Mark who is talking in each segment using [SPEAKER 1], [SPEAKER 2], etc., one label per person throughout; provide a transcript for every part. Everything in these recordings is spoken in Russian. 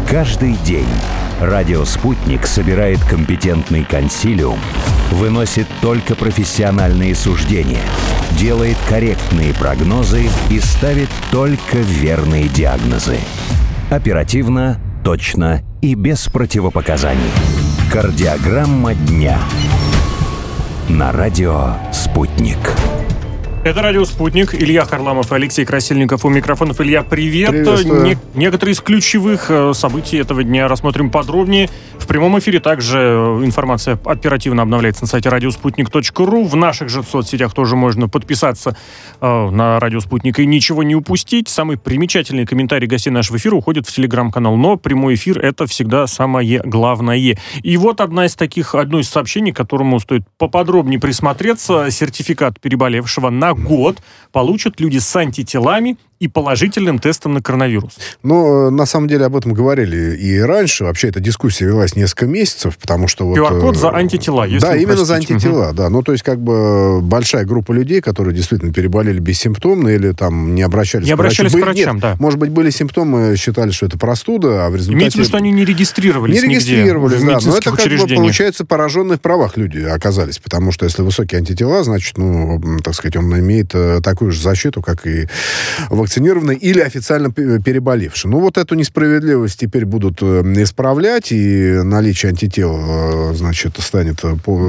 [SPEAKER 1] Каждый день радио «Спутник» собирает компетентный консилиум, выносит только профессиональные суждения, делает корректные прогнозы и ставит только верные диагнозы. Оперативно, точно и без противопоказаний. Кардиограмма дня. На радио «Спутник».
[SPEAKER 2] Это радио «Спутник». Илья Харламов и Алексей Красильников у микрофонов. Илья, привет. Некоторые из ключевых событий этого дня рассмотрим подробнее. В прямом эфире также информация оперативно обновляется на сайте радиоспутник.ру. В наших же соцсетях тоже можно подписаться на радио «Спутник» и ничего не упустить. Самый примечательный комментарий гостей нашего эфира уходит в телеграм-канал. Но прямой эфир — это всегда самое главное. И вот одно из сообщений, к которому стоит поподробнее присмотреться. Сертификат переболевшего на год получат люди с антителами и положительным тестом на коронавирус.
[SPEAKER 3] Ну, на самом деле, об этом говорили и раньше. Вообще, эта дискуссия велась несколько месяцев, потому что...
[SPEAKER 2] QR-код за антитела, если
[SPEAKER 3] да, именно за антитела, да. Ну, то есть, как бы, большая группа людей, которые действительно переболели бессимптомно или там не обращались к врачам.
[SPEAKER 2] Да.
[SPEAKER 3] Может быть, были симптомы, считали, что это простуда, а в результате...
[SPEAKER 2] Имеется в виду, что они не регистрировались нигде
[SPEAKER 3] да. Но это, как бы, получается, пораженные в правах люди оказались, потому что если высокие антитела, значит, ну, так сказать, он имеет такую же защиту, как и вакцинированный или официально переболевший. Ну, вот эту несправедливость теперь будут исправлять, и наличие антител, значит, станет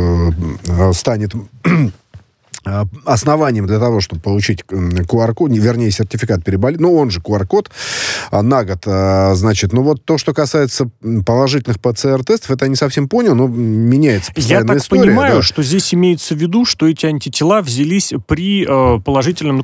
[SPEAKER 3] основанием для того, чтобы получить QR-код, вернее, сертификат переболевания, ну, он же QR-код на год, значит, ну, вот то, что касается положительных ПЦР-тестов, это я не совсем понял, но меняется постоянная история.
[SPEAKER 2] Я так понимаю, что здесь имеется в виду, что эти антитела взялись при положительном,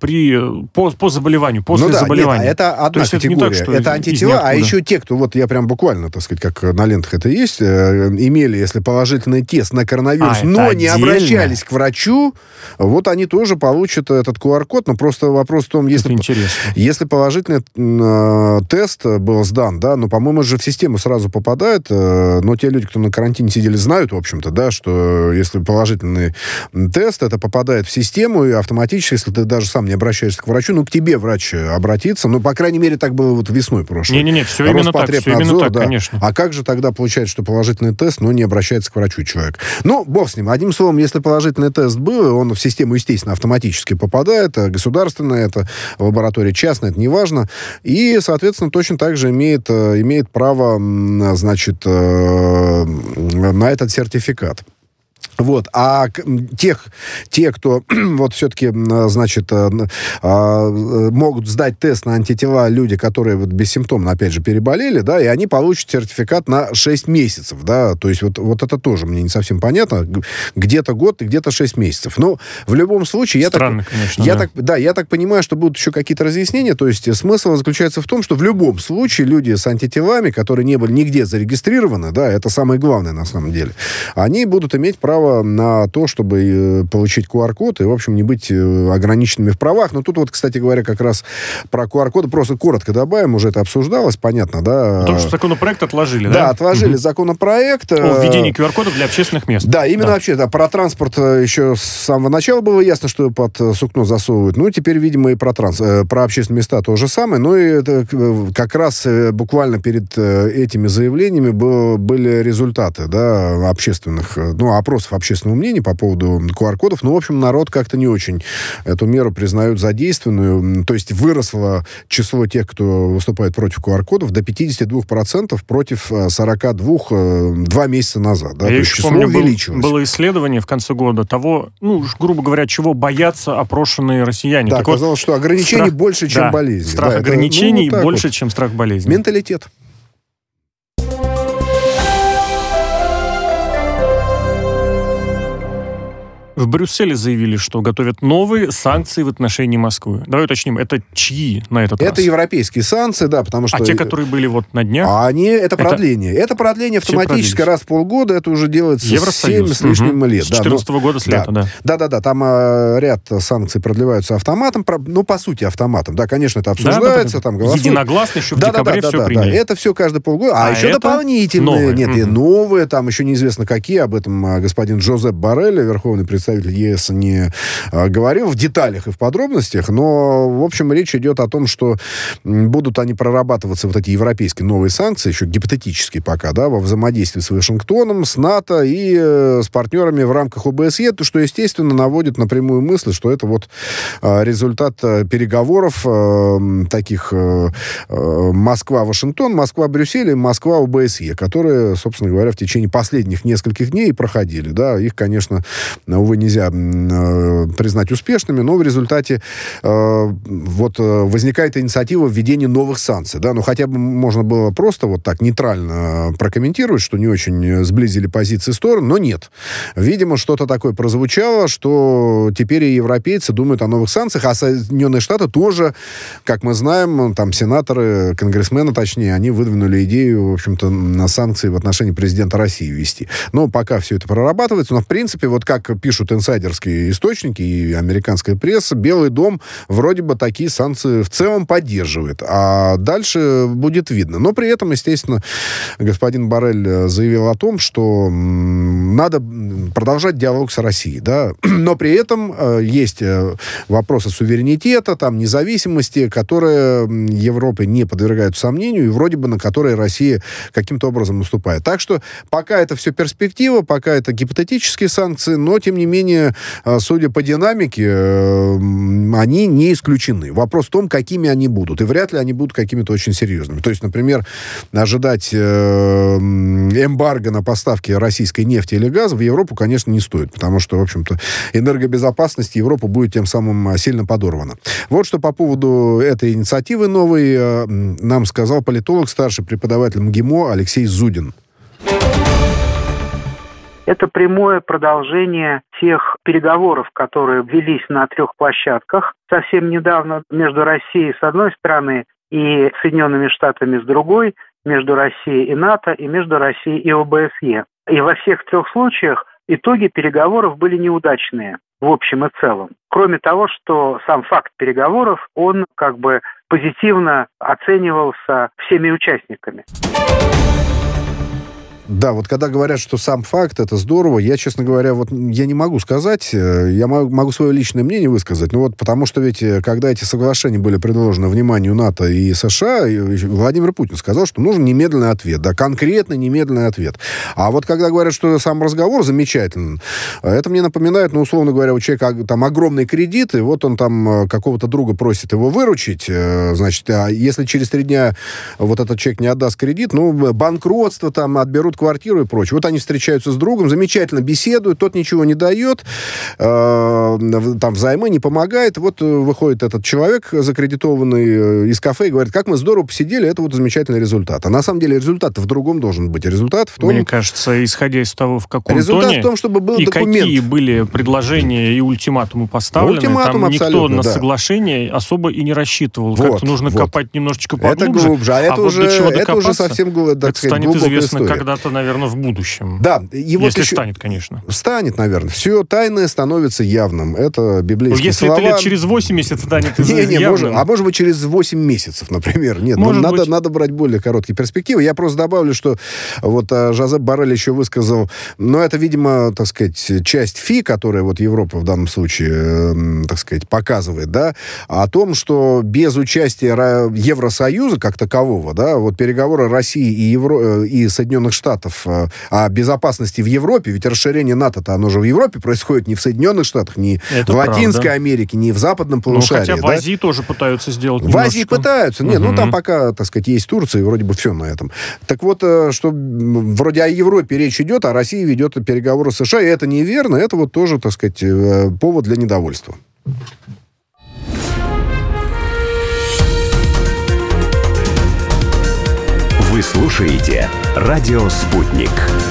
[SPEAKER 2] по заболеванию, после заболевания.
[SPEAKER 3] Нет, это одна категория. Так, это антитела, а еще те, кто, вот я прям буквально, так сказать, как на лентах это есть, имели, если положительный тест на коронавирус, но не обращались к врачу, вот они тоже получат этот QR-код, но просто вопрос в том, если положительный тест был сдан, да, но, по-моему, же в систему сразу попадает, но те люди, кто на карантине сидели, знают, в общем-то, да, что если положительный тест, это попадает в систему, и автоматически, если ты даже сам не обращаешься к врачу, ну, к тебе врач обратится, ну, по крайней мере, так было вот весной прошлой.
[SPEAKER 2] Не-не-не, все именно так,
[SPEAKER 3] да.
[SPEAKER 2] Конечно.
[SPEAKER 3] А как же тогда получается, что положительный тест, но не обращается к врачу человек? Ну, бог с ним. Одним словом, если положительный тест был, он в систему, естественно, автоматически попадает. Государственная, это лаборатория частная, это не важно. И, соответственно, точно так же имеет право, значит, на этот сертификат. Вот, а те, кто вот все-таки, значит, могут сдать тест на антитела, люди, которые вот бессимптомно, опять же, переболели, да, и они получат сертификат на 6 месяцев, да, то есть вот это тоже мне не совсем понятно, где-то год и где-то 6 месяцев. Но в любом случае, я так понимаю, что будут еще какие-то разъяснения, то есть смысл заключается в том, что в любом случае люди с антителами, которые не были нигде зарегистрированы, да, это самое главное на самом деле, они будут иметь право на то, чтобы получить QR-код и, в общем, не быть ограниченными в правах. Но тут вот, кстати говоря, как раз про QR-коды просто коротко добавим, уже это обсуждалось, понятно, да?
[SPEAKER 2] Потому что законопроект отложили, да?
[SPEAKER 3] Да, отложили законопроект.
[SPEAKER 2] О введении QR-кодов для общественных мест.
[SPEAKER 3] Да, именно вообще, да, про транспорт еще с самого начала было ясно, что под сукно засовывают. Ну, теперь, видимо, и про общественные места то же самое. Ну, и это как раз буквально перед этими заявлениями были результаты, да, общественных, опросов общественного мнения по поводу QR-кодов. Ну, в общем, народ как-то не очень эту меру признают за действенную. То есть выросло число тех, кто выступает против QR-кодов, до 52% против 42% 2 месяца назад. Да?
[SPEAKER 2] Я
[SPEAKER 3] То
[SPEAKER 2] еще
[SPEAKER 3] есть число
[SPEAKER 2] помню,
[SPEAKER 3] увеличилось.
[SPEAKER 2] было исследование в конце года того, грубо говоря, чего боятся опрошенные россияне.
[SPEAKER 3] Да, оказалось, что ограничений больше, чем болезни.
[SPEAKER 2] Страх ограничений больше, чем страх болезни.
[SPEAKER 3] Менталитет.
[SPEAKER 2] В Брюсселе заявили, что готовят новые санкции в отношении Москвы. Давай уточним, это чьи на этот раз?
[SPEAKER 3] Это европейские санкции, да, потому что...
[SPEAKER 2] А те, которые были вот на днях?
[SPEAKER 3] Это продление. Это продление автоматическое раз в полгода. Это уже делается
[SPEAKER 2] Евросоюз.
[SPEAKER 3] 7 с лишним лет.
[SPEAKER 2] С 2014 года, с лета, да.
[SPEAKER 3] Да. Там ряд санкций продлеваются автоматом. Ну, по сути, автоматом. Да, конечно, это обсуждается, там голосуют.
[SPEAKER 2] Единогласно еще в декабре все приняли.
[SPEAKER 3] Да. Это все каждый полгода. А еще дополнительные. Новые. Нет, новые, там еще неизвестно какие. Об этом господин Жозеп Боррель, верховный представитель представитель ЕС не говорил в деталях и в подробностях, но, в общем, речь идет о том, что будут они прорабатываться, вот эти европейские новые санкции, еще гипотетические пока, да, во взаимодействии с Вашингтоном, с НАТО и с партнерами в рамках ОБСЕ, то, что, естественно, наводит на прямую мысль, что это вот результат переговоров таких Москва-Вашингтон, Москва-Брюссель и Москва-ОБСЕ, которые, собственно говоря, в течение последних нескольких дней проходили, да, их, конечно, увы, нельзя признать успешными, но в результате вот возникает инициатива введения новых санкций, да, ну, хотя бы можно было просто вот так нейтрально прокомментировать, что не очень сблизили позиции сторон, но нет. Видимо, что-то такое прозвучало, что теперь и европейцы думают о новых санкциях, а Соединенные Штаты тоже, как мы знаем, там сенаторы, конгрессмены, точнее, они выдвинули идею, в общем-то, на санкции в отношении президента России ввести. Но пока все это прорабатывается, но, в принципе, вот как пишут инсайдерские источники и американская пресса, Белый дом вроде бы такие санкции в целом поддерживает, а дальше будет видно. Но при этом, естественно, господин Боррель заявил о том, что надо продолжать диалог с Россией, да, но при этом есть вопросы суверенитета, там, независимости, которые Европе не подвергают сомнению, и вроде бы на которые Россия каким-то образом наступает. Так что пока это все перспектива, пока это гипотетические санкции, но, тем не менее, судя по динамике, они не исключены. Вопрос в том, какими они будут. И вряд ли они будут какими-то очень серьезными. То есть, например, ожидать эмбарго на поставки российской нефти или газа в Европу, конечно, не стоит, потому что, в общем-то, энергобезопасность Европы будет тем самым сильно подорвана. Вот что по поводу этой инициативы новой нам сказал политолог, старший преподаватель МГИМО Алексей Зудин.
[SPEAKER 4] Это прямое продолжение тех переговоров, которые велись на 3 площадках совсем недавно между Россией с одной стороны и Соединенными Штатами с другой, между Россией и НАТО и между Россией и ОБСЕ. И во всех 3 случаях итоги переговоров были неудачные в общем и целом. Кроме того, что сам факт переговоров, он как бы позитивно оценивался всеми участниками.
[SPEAKER 3] Да, вот когда говорят, что сам факт, это здорово, я, честно говоря, вот я не могу сказать, я могу свое личное мнение высказать, ну вот потому что ведь, когда эти соглашения были предложены вниманию НАТО и США, Владимир Путин сказал, что нужен немедленный ответ, да, конкретный немедленный ответ. А вот когда говорят, что сам разговор замечательный, это мне напоминает, ну, условно говоря, у человека там огромный кредит, и вот он там какого-то друга просит его выручить, значит, а если через 3 дня вот этот человек не отдаст кредит, ну, банкротство там, отберут квартиру и прочее. Вот они встречаются с другом, замечательно беседуют, тот ничего не дает, там взаймы не помогает. Вот выходит этот человек, закредитованный из кафе, и говорит, как мы здорово посидели, это вот замечательный результат. А на самом деле результат в другом должен быть. Результат в том...
[SPEAKER 2] Мне кажется, исходя из того, в каком
[SPEAKER 3] результат
[SPEAKER 2] тоне...
[SPEAKER 3] в том, чтобы был
[SPEAKER 2] и
[SPEAKER 3] документ.
[SPEAKER 2] Какие были предложения и ультиматумы поставлены,
[SPEAKER 3] ультиматум
[SPEAKER 2] там никто на
[SPEAKER 3] да.
[SPEAKER 2] соглашение особо и не рассчитывал.
[SPEAKER 3] Вот,
[SPEAKER 2] как-то нужно копать немножечко поглубже.
[SPEAKER 3] Это глубже, а это уже совсем, так сказать,
[SPEAKER 2] станет известно
[SPEAKER 3] история.
[SPEAKER 2] Когда-то, наверное, в будущем.
[SPEAKER 3] Да. И
[SPEAKER 2] если
[SPEAKER 3] вот еще...
[SPEAKER 2] станет, конечно.
[SPEAKER 3] Станет, наверное. Все тайное становится явным. Это библейские слова.
[SPEAKER 2] Если это лет через 8 месяцев станет явным.
[SPEAKER 3] Может быть, через 8 месяцев, например. Нет, надо брать более короткие перспективы. Я просто добавлю, что вот Жозеп Боррель еще высказал, но это, видимо, так сказать, часть фи, которая вот Европа в данном случае, так сказать, показывает, да, о том, что без участия Евросоюза как такового, да, вот переговоры России и Соединенных Штатов о безопасности в Европе, ведь расширение НАТО-то, оно же в Европе происходит, не в Соединенных Штатах, не в Латинской Америке, не в западном полушарии.
[SPEAKER 2] Хотя в Азии тоже пытаются сделать
[SPEAKER 3] в Азии пытаются. Нет, ну там пока, так сказать, есть Турция, и вроде бы все на этом. Так вот, что вроде о Европе речь идет, а Россия ведет переговоры с США, и это неверно, это вот тоже, так сказать, повод для недовольства.
[SPEAKER 1] Вы слушаете «Радио Спутник».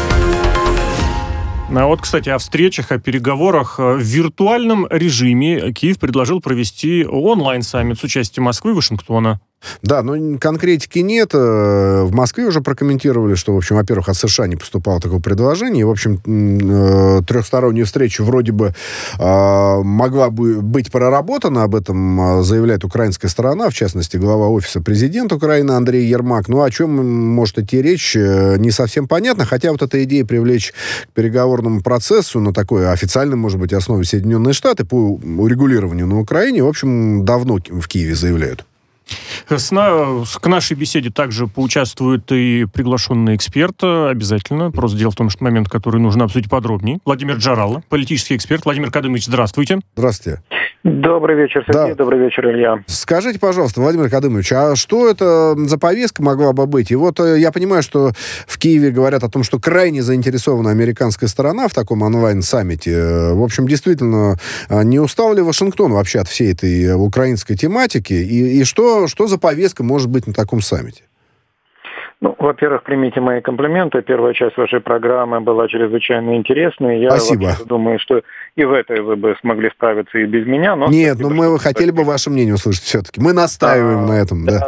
[SPEAKER 2] А вот, кстати, о встречах, о переговорах в виртуальном режиме Киев предложил провести онлайн-саммит с участием Москвы и Вашингтона.
[SPEAKER 3] Да, но конкретики нет. В Москве уже прокомментировали, что, в общем, во-первых, от США не поступало такого предложения. И, в общем, трехстороннюю встречу вроде бы могла бы быть проработана. Об этом заявляет украинская сторона, в частности, глава офиса президента Украины Андрей Ермак. Ну, о чем может идти речь, не совсем понятно. Хотя вот эта идея привлечь к переговорному процессу на такой официальной, может быть, основе Соединенные Штаты по урегулированию на Украине, в общем, давно в Киеве заявляют.
[SPEAKER 2] К нашей беседе также поучаствует и приглашенный эксперт обязательно. Просто дело в том, что момент, который нужно обсудить подробнее. Владимир Джаралла, политический эксперт. Владимир Кадымович, здравствуйте.
[SPEAKER 3] Здравствуйте.
[SPEAKER 5] Добрый вечер, Сергей. Да. Добрый вечер, Илья.
[SPEAKER 3] Скажите, пожалуйста, Владимир Кадымович, а что это за повестка могла бы быть? И вот я понимаю, что в Киеве говорят о том, что крайне заинтересована американская сторона в таком онлайн-саммите. В общем, действительно, не устал ли Вашингтон вообще от всей этой украинской тематики? И что за повестка может быть на таком саммите?
[SPEAKER 5] Ну, во-первых, примите мои комплименты. Первая часть вашей программы была чрезвычайно интересной. Я думаю, что и в этой вы бы смогли справиться и без меня. Но
[SPEAKER 3] нет, но мы хотели бы ваше мнение услышать все-таки. Мы настаиваем на этом, да.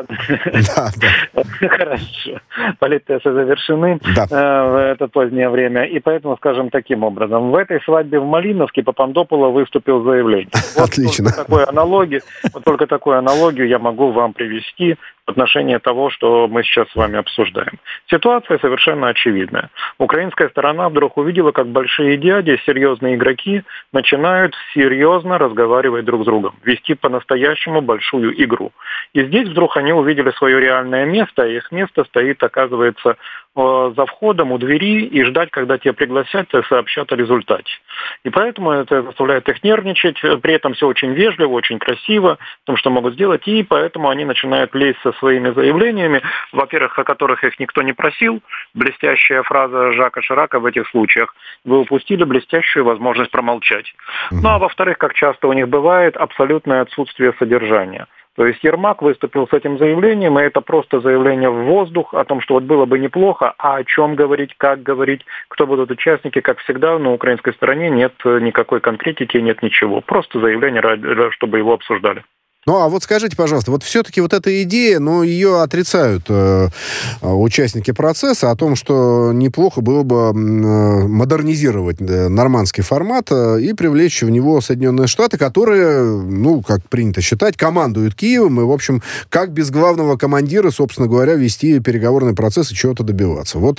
[SPEAKER 5] Хорошо. Политтесты завершены в это позднее время. И поэтому, скажем таким образом, в этой свадьбе в Малиновке Папандопуло выступил с заявлением.
[SPEAKER 3] Отлично.
[SPEAKER 5] Только такую аналогию я могу вам привести в отношении того, что мы сейчас с вами обсуждаем. Ситуация совершенно очевидная. Украинская сторона вдруг увидела, как большие дяди, серьезные игроки начинают серьезно разговаривать друг с другом, вести по-настоящему большую игру. И здесь вдруг они увидели свое реальное место, и их место стоит, оказывается, за входом у двери и ждать, когда тебя пригласят и сообщат о результате. И поэтому это заставляет их нервничать, при этом все очень вежливо, очень красиво, в том, что могут сделать, и поэтому они начинают лезть со своими заявлениями, во-первых, о которых их никто не просил, блестящая фраза Жака Ширака в этих случаях, вы упустили блестящую возможность промолчать. Ну а во-вторых, как часто у них бывает, абсолютное отсутствие содержания. То есть Ермак выступил с этим заявлением, и это просто заявление в воздух о том, что вот было бы неплохо, а о чем говорить, как говорить, кто будут участники, как всегда, на украинской стороне нет никакой конкретики, нет ничего. Просто заявление, чтобы его обсуждали.
[SPEAKER 3] Ну, а вот скажите, пожалуйста, вот все-таки вот эта идея, но ее отрицают участники процесса о том, что неплохо было бы модернизировать нормандский формат и привлечь в него Соединенные Штаты, которые, ну, как принято считать, командуют Киевом и, в общем, как без главного командира, собственно говоря, вести переговорный процесс и чего-то добиваться. Вот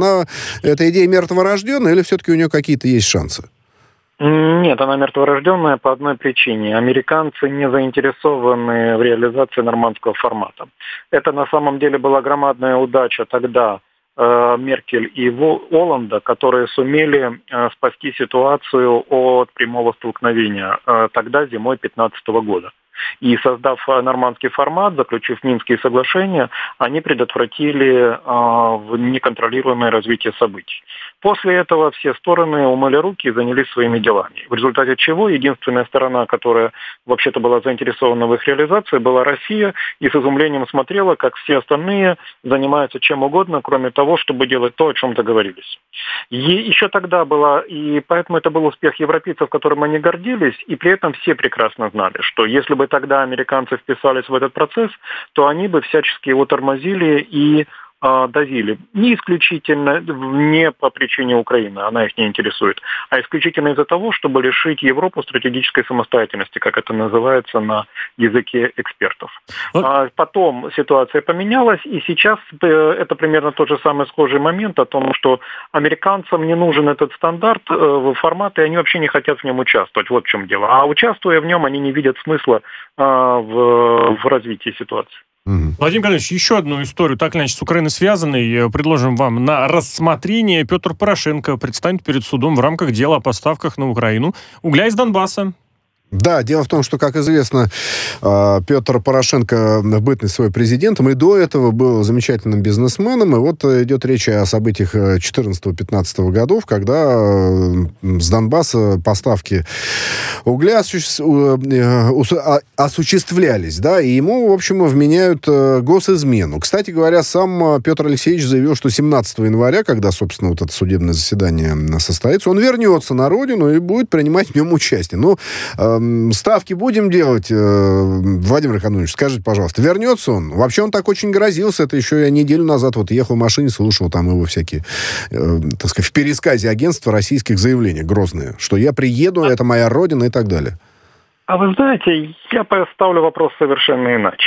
[SPEAKER 3] эта идея мертворожденная или все-таки у нее какие-то есть шансы?
[SPEAKER 5] Нет, она мертворожденная по одной причине. Американцы не заинтересованы в реализации нормандского формата. Это на самом деле была громадная удача тогда Меркель и Оланда, которые сумели спасти ситуацию от прямого столкновения тогда зимой 2015 года. И создав нормандский формат, заключив Минские соглашения, они предотвратили неконтролируемое развитие событий. После этого все стороны умыли руки и занялись своими делами. В результате чего единственная сторона, которая вообще-то была заинтересована в их реализации, была Россия, и с изумлением смотрела, как все остальные занимаются чем угодно, кроме того, чтобы делать то, о чем договорились. И еще тогда и поэтому это был успех европейцев, которым они гордились, и при этом все прекрасно знали, что если бы тогда американцы вписались в этот процесс, то они бы всячески его тормозили и давили. Не исключительно не по причине Украины, она их не интересует, а исключительно из-за того, чтобы лишить Европу стратегической самостоятельности, как это называется на языке экспертов. Потом ситуация поменялась, и сейчас это примерно тот же самый схожий момент о том, что американцам не нужен этот стандарт формат, и они вообще не хотят в нем участвовать. Вот в чем дело. А участвуя в нем, они не видят смысла в развитии ситуации.
[SPEAKER 2] Владимир Николаевич, еще одну историю, так или иначе, с Украиной связанной, предложим вам на рассмотрение. Петр Порошенко предстанет перед судом в рамках дела о поставках на Украину угля из Донбасса.
[SPEAKER 3] Да, дело в том, что, как известно, Петр Порошенко в бытность свой президентом и до этого был замечательным бизнесменом. И вот идет речь о событиях 2014-2015 годов, когда с Донбасса поставки угля осуществлялись, да, и ему, в общем, вменяют госизмену. Кстати говоря, сам Петр Алексеевич заявил, что 17 января, когда, собственно, вот это судебное заседание состоится, он вернется на родину и будет принимать в нем участие. Ну, ставки будем делать, Владимир Экономович, скажите, пожалуйста, вернется он? Вообще он так очень грозился, это еще я неделю назад вот ехал в машине, слушал там его всякие, так сказать, в пересказе агентства российских заявления грозные, что я приеду, это моя родина и так далее.
[SPEAKER 5] А вы знаете, я поставлю вопрос совершенно иначе.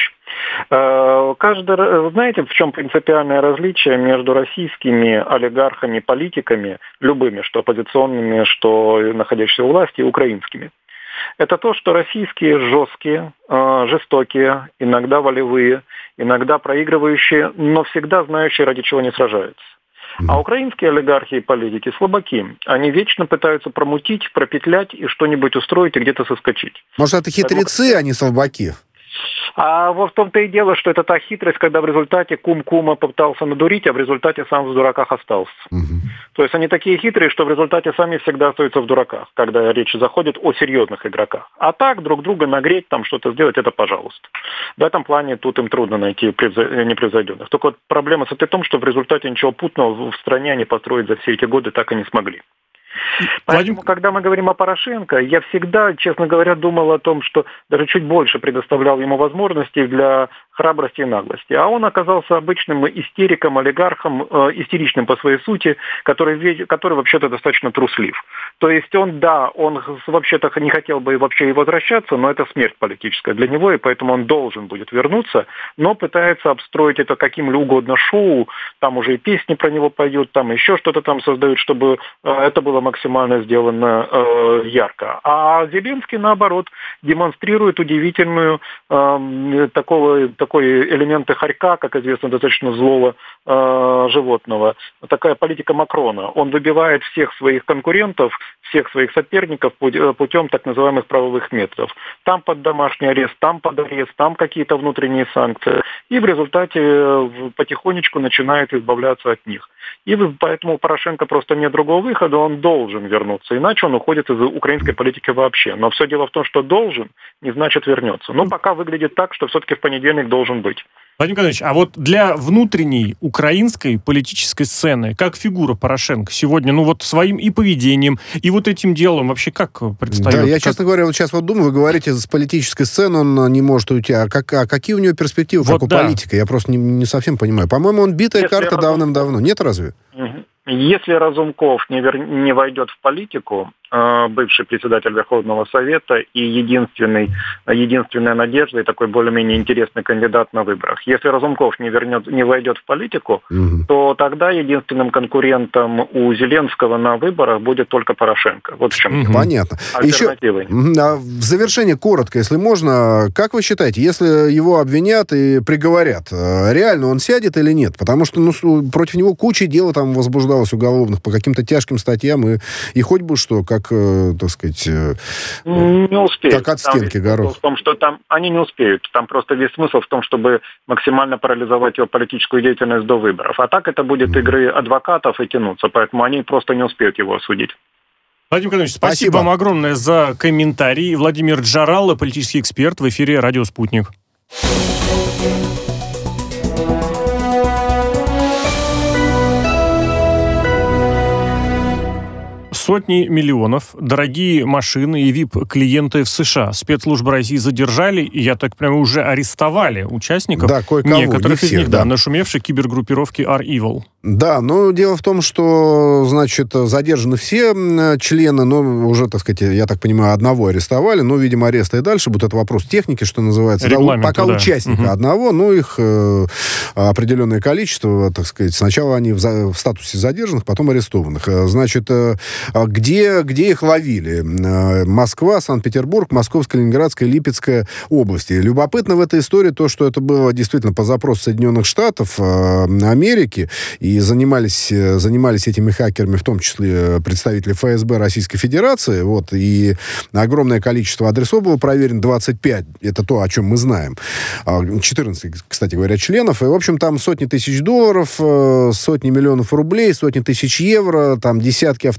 [SPEAKER 5] Знаете, в чем принципиальное различие между российскими олигархами, политиками, любыми, что оппозиционными, что находящимися у власти, и украинскими? Это то, что российские жесткие, жестокие, иногда волевые, иногда проигрывающие, но всегда знающие, ради чего они сражаются. А украинские олигархи и политики слабаки. Они вечно пытаются промутить, пропетлять и что-нибудь устроить и где-то соскочить.
[SPEAKER 3] Может, это хитрецы, а не слабаки?
[SPEAKER 5] А в том-то и дело, что это та хитрость, когда в результате кум кума попытался надурить, а в результате сам в дураках остался. То есть они такие хитрые, что в результате сами всегда остаются в дураках, когда речь заходит о серьезных игроках. А так друг друга нагреть, там что-то сделать, это пожалуйста. В этом плане тут им трудно найти непревзойденных. Только вот проблема состоит в том, что в результате ничего путного в стране они построить за все эти годы так и не смогли. Поэтому, когда мы говорим о Порошенко, я всегда, честно говоря, думал о том, что даже чуть больше предоставлял ему возможностей для храбрости и наглости. А он оказался обычным истериком, олигархом, истеричным по своей сути, который вообще-то достаточно труслив. То есть он вообще-то не хотел бы вообще и возвращаться, но это смерть политическая для него, и поэтому он должен будет вернуться, но пытается обстроить это каким угодно шоу, там уже и песни про него поют, там еще что-то там создают, чтобы это было максимально сделано ярко. А Зеленский, наоборот, демонстрирует удивительную такой элементы хорька, как известно, достаточно злого животного. Такая политика Макрона. Он выбивает всех своих конкурентов, всех своих соперников путем так называемых правовых методов. Там под домашний арест, там под арест, там какие-то внутренние санкции. И в результате потихонечку начинает избавляться от них. И поэтому у Порошенко просто нет другого выхода, он должен вернуться. Иначе он уходит из украинской политики вообще. Но все дело в том, что должен, не значит вернется. Но пока выглядит так, что все-таки в понедельник должен быть.
[SPEAKER 2] Владимир Николаевич, а вот для внутренней украинской политической сцены, как фигура Порошенко сегодня, своим и поведением, и вот этим делом вообще как предстает?
[SPEAKER 3] Да, я, честно говоря, вот сейчас думаю, вы говорите, с политической сцены он не может уйти. А какие у него перспективы, как у политика? Я просто не совсем понимаю. По-моему, он битая карта давным-давно. Нет, разве?
[SPEAKER 5] Если Разумков не войдет в политику, бывший председатель Верховного Совета и единственная надежда и такой более-менее интересный кандидат на выборах. Если Разумков не войдет в политику, то тогда единственным конкурентом у Зеленского на выборах будет только Порошенко. Вот в чем
[SPEAKER 3] понятно.
[SPEAKER 5] Альтернативы.
[SPEAKER 3] Еще в завершение коротко, если можно, как вы считаете, если его обвинят и приговорят, реально он сядет или нет? Потому что против него куча дел там возбуждалось уголовных по каким-то тяжким статьям, и хоть бы что, как, так сказать,
[SPEAKER 5] не успеют.
[SPEAKER 3] Как от стенки горох.
[SPEAKER 5] В том, что там они не успеют. Там просто весь смысл в том, чтобы максимально парализовать его политическую деятельность до выборов. А так это будет игры адвокатов и тянуться. Поэтому они просто не успеют его осудить.
[SPEAKER 2] Владимир Николаевич, спасибо вам огромное за комментарий. Владимир Джаралло, политический эксперт, в эфире «Радио Спутник». Сотни миллионов, дорогие машины и VIP-клиенты в США. Спецслужбы России задержали, и, я так понимаю, уже арестовали участников, некоторых из них, нашумевшей кибергруппировки R-Evil.
[SPEAKER 3] Да, но дело в том, что, значит, задержаны все члены, но уже, так сказать, я так понимаю, одного арестовали, но, видимо, ареста и дальше будет это вопрос техники, что называется. Пока участника одного, но их определенное количество, так сказать, сначала они в статусе задержанных, потом арестованных. Значит, где их ловили? Москва, Санкт-Петербург, Московская, Ленинградская, Липецкая области. Любопытно в этой истории то, что это было действительно по запросу Соединенных Штатов Америки, и занимались этими хакерами, в том числе представители ФСБ Российской Федерации, и огромное количество адресов было проверено, 25, это то, о чем мы знаем. 14, кстати говоря, членов, и, в общем, там сотни тысяч долларов, сотни миллионов рублей, сотни тысяч евро, там десятки автомобилей,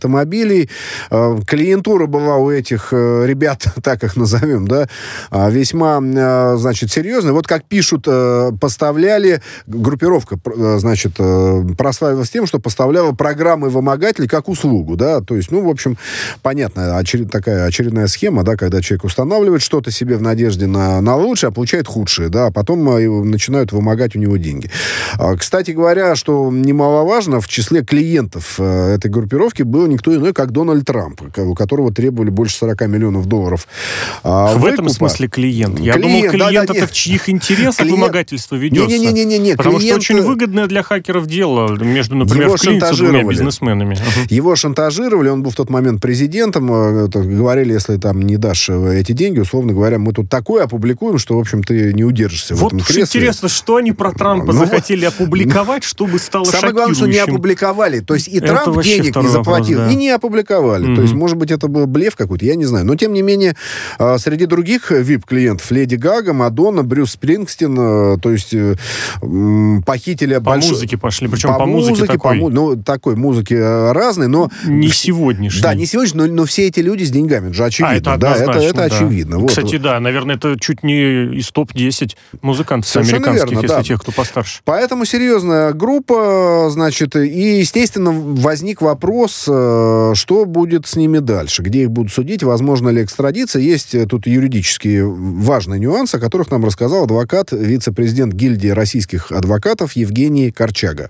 [SPEAKER 3] фамилий. Клиентура была у этих ребят, так их назовем, да, весьма, значит, серьезная. Вот как пишут, поставляли, группировка, значит, прославилась тем, что поставляла программы вымогателей как услугу, да, то есть, ну, в общем, понятно, такая очередная схема, да, когда человек устанавливает что-то себе в надежде на лучшее, а получает худшее, да, а потом начинают вымогать у него деньги. Кстати говоря, что немаловажно, в числе клиентов этой группировки был никто иной, как Дональд Трамп, у которого требовали больше 40 миллионов долларов
[SPEAKER 2] в этом смысле клиент. Я думал, клиент это в чьих интересах вымогательство ведется.
[SPEAKER 3] Не-не-не.
[SPEAKER 2] Потому что очень выгодное для хакеров дело между, например, вклиниться двумя бизнесменами.
[SPEAKER 3] Его шантажировали, он был в тот момент президентом, говорили, если там не дашь эти деньги, условно говоря, мы тут такое опубликуем, что, в общем, ты не удержишься в этом кресле.
[SPEAKER 2] Вот интересно, что они про Трампа захотели опубликовать, чтобы стало шокирующим.
[SPEAKER 3] Самое главное, что не опубликовали. То есть и Трамп денег не заплатил, и не опубликовали. То есть, может быть, это был блеф какой-то, я не знаю. Но, тем не менее, среди других VIP-клиентов Леди Гага, Мадонна, Брюс Спрингстин, то есть похитили...
[SPEAKER 2] По музыке пошли, причем по музыке такой.
[SPEAKER 3] Ну, такой музыки разной, но...
[SPEAKER 2] Не сегодняшней.
[SPEAKER 3] Да, не сегодняшней, но все эти люди с деньгами, это же очевидно. Это очевидно. Вот.
[SPEAKER 2] Кстати, да, наверное, это чуть не из топ-10 музыкантов совершенно американских, верно, если тех, кто постарше.
[SPEAKER 3] Поэтому серьезная группа, значит, и, естественно, возник вопрос, что будет с ними дальше, где их будут судить, возможно ли экстрадиция. Есть тут юридические важные нюансы, о которых нам рассказал адвокат, вице-президент гильдии российских адвокатов Евгений Корчага.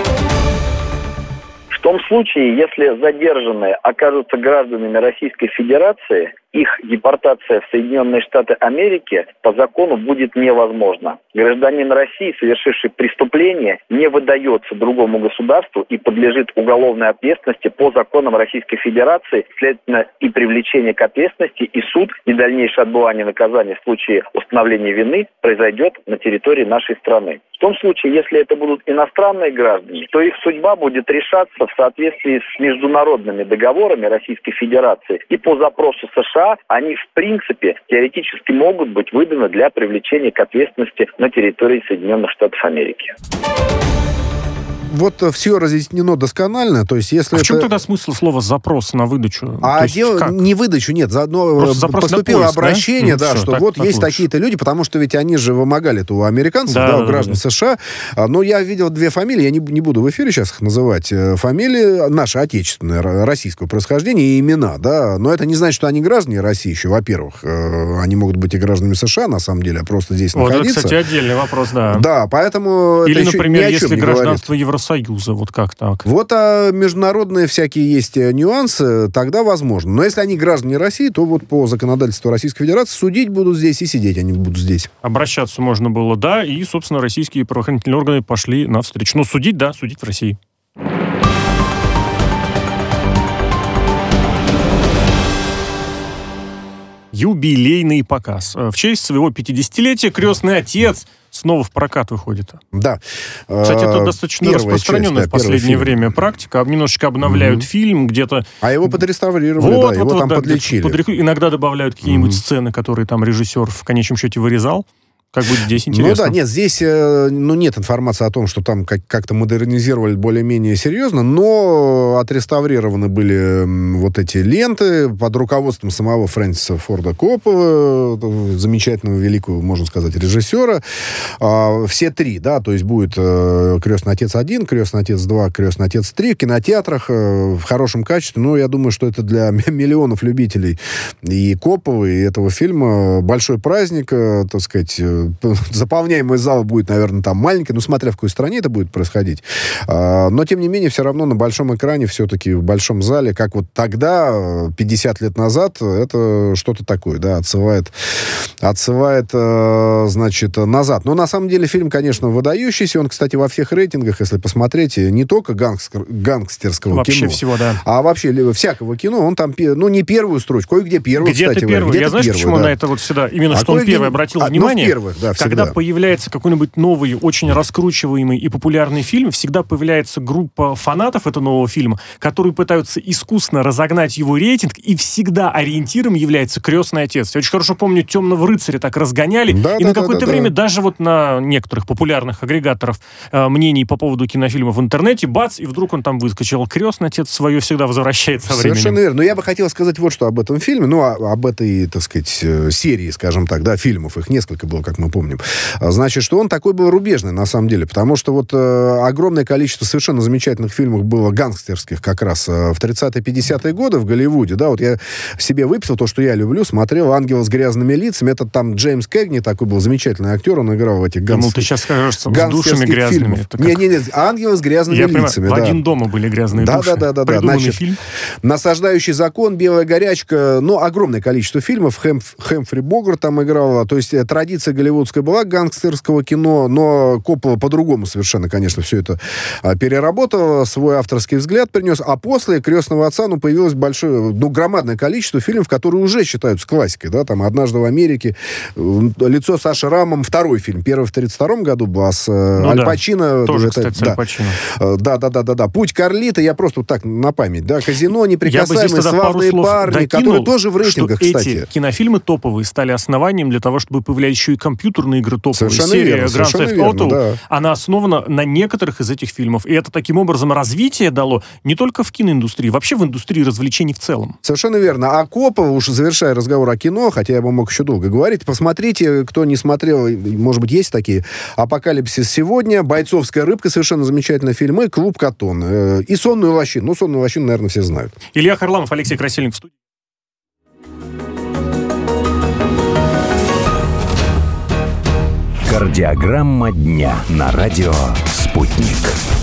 [SPEAKER 6] В том случае, если задержанные окажутся гражданами Российской Федерации, их депортация в Соединенные Штаты Америки по закону будет невозможна. Гражданин России, совершивший преступление, не выдается другому государству и подлежит уголовной ответственности по законам Российской Федерации, следовательно, и привлечение к ответственности, и суд, и дальнейшее отбывание наказания в случае установления вины произойдет на территории нашей страны. В том случае, если это будут иностранные граждане, то их судьба будет решаться в соответствии с международными договорами Российской Федерации. И по запросу США они, в принципе, теоретически могут быть выданы для привлечения к ответственности на территории Соединенных Штатов Америки.
[SPEAKER 3] Вот все разъяснено досконально, то есть если
[SPEAKER 2] в чем тогда смысл слова «запрос» на выдачу?
[SPEAKER 3] Дело не выдачу, нет, заодно поступило обращение, да, что вот есть такие-то люди, потому что ведь они же вымогали-то у американцев, у граждан США, но я видел две фамилии, я не буду в эфире сейчас их называть, фамилии наши отечественные, российского происхождения и имена, да, но это не значит, что они граждане России еще, во-первых, они могут быть и гражданами США, на самом деле, а просто здесь находиться.
[SPEAKER 2] Вот, кстати, отдельный вопрос, да.
[SPEAKER 3] Да, поэтому
[SPEAKER 2] или,
[SPEAKER 3] это
[SPEAKER 2] например,
[SPEAKER 3] еще
[SPEAKER 2] если гражданство Евросоюза, вот как так?
[SPEAKER 3] Вот международные всякие есть нюансы, тогда возможно. Но если они граждане России, то вот по законодательству Российской Федерации судить будут здесь и сидеть они будут здесь.
[SPEAKER 2] Обращаться можно было, да, и, собственно, российские правоохранительные органы пошли навстречу. Ну, судить, да, судить в России. Юбилейный показ. В честь своего 50-летия «Крестный отец» снова в прокат выходит.
[SPEAKER 3] Да.
[SPEAKER 2] Кстати, это достаточно распространенная в последнее время практика. Немножечко обновляют фильм где-то.
[SPEAKER 3] А его подреставрировали, его там подлечили.
[SPEAKER 2] Иногда добавляют какие-нибудь сцены, которые там режиссер в конечном счете вырезал. Как будет здесь интересно?
[SPEAKER 3] Ну да, нет, здесь нет информации о том, что там как-то модернизировали более-менее серьезно, но отреставрированы были вот эти ленты под руководством самого Фрэнсиса Форда Копполы, замечательного, великого, можно сказать, режиссера. Все три, да, то есть будет «Крестный отец 1», «Крестный отец 2», «Крестный отец 3» в кинотеатрах в хорошем качестве. Ну, я думаю, что это для миллионов любителей и Копполы, и этого фильма большой праздник, так сказать. Заполняемый зал будет, наверное, там маленький, ну, смотря в какой стране это будет происходить. Но, тем не менее, все равно на большом экране, все-таки в большом зале, как вот тогда, 50 лет назад, это что-то такое, да, отсылает, значит, назад. Но, на самом деле, фильм, конечно, выдающийся. Он, кстати, во всех рейтингах, если посмотреть, не только гангстерского
[SPEAKER 2] вообще
[SPEAKER 3] кино,
[SPEAKER 2] всего, да,
[SPEAKER 3] а вообще всякого кино, он там, ну, не первую строчку, кое-где первую,
[SPEAKER 2] где-то
[SPEAKER 3] кстати.
[SPEAKER 2] Где-то первую. Я знаешь, почему на это вот всегда, именно что он первый обратил внимание? когда появляется какой-нибудь новый, очень раскручиваемый и популярный фильм, всегда появляется группа фанатов этого нового фильма, которые пытаются искусно разогнать его рейтинг, и всегда ориентиром является «Крестный отец». Я очень хорошо помню, «Темного рыцаря» так разгоняли, и на какое-то время даже вот на некоторых популярных агрегаторов мнений по поводу кинофильмов в интернете, бац, и вдруг он там выскочил. «Крестный отец» свое всегда возвращает со временем.
[SPEAKER 3] Совершенно верно. Но я бы хотел сказать вот что об этом фильме, об этой, так сказать, серии, скажем так, фильмов, их несколько было, как мы помним. Значит, что он такой был рубежный, на самом деле, потому что вот огромное количество совершенно замечательных фильмов было гангстерских как раз в 30-50-е годы в Голливуде, да, вот я себе выписал то, что я люблю, смотрел «Ангела с грязными лицами», это там Джеймс Кэгни, такой был замечательный актер, он играл в этих
[SPEAKER 2] ты сейчас скажешь, с душами грязными.
[SPEAKER 3] Не, «Ангела с грязными лицами».
[SPEAKER 2] В «Один дома» были грязные души.
[SPEAKER 3] Да. Значит, фильм. «Насаждающий закон», «Белая горячка», огромное количество фильмов. Хэмфри Богарт там играл. То есть традиция голливудская была гангстерского кино, но Коппола по-другому совершенно, конечно, все это переработал, свой авторский взгляд принес. А после «Крестного отца» появилось громадное количество фильмов, которые уже считаются классикой. Да? Там «Однажды в Америке», «Лицо Саши Рамом», второй фильм. Первый в 1932 году был, а с Аль Пачино...
[SPEAKER 2] Тоже, кстати, с Аль Пачино.
[SPEAKER 3] Да. «Путь Карлита», я просто вот так на память. Да? «Казино», «Неприкасаемые», «Славные парни», которые тоже в рейтингах, кстати.
[SPEAKER 2] Эти кинофильмы топовые стали основанием для того, чтобы появлялись еще и компьютерные игры топовые. Серия Grand Theft Auto, она основана на некоторых из этих фильмов. И это таким образом развитие дало не только в киноиндустрии, вообще в индустрии развлечений в целом.
[SPEAKER 3] Совершенно верно. А Коппола, уж завершая разговор о кино, хотя я бы мог еще долго говорить, посмотрите, кто не смотрел, может быть, есть такие: «Апокалипсис сегодня», «Бойцовская рыбка», совершенно замечательный фильм, и «Клуб Коттон», и «Сонную лощину». «Сонную лощину», наверное, все знают.
[SPEAKER 2] Илья Харламов, Алексей Красильников в студии.
[SPEAKER 1] Кардиограмма дня на радио «Спутник».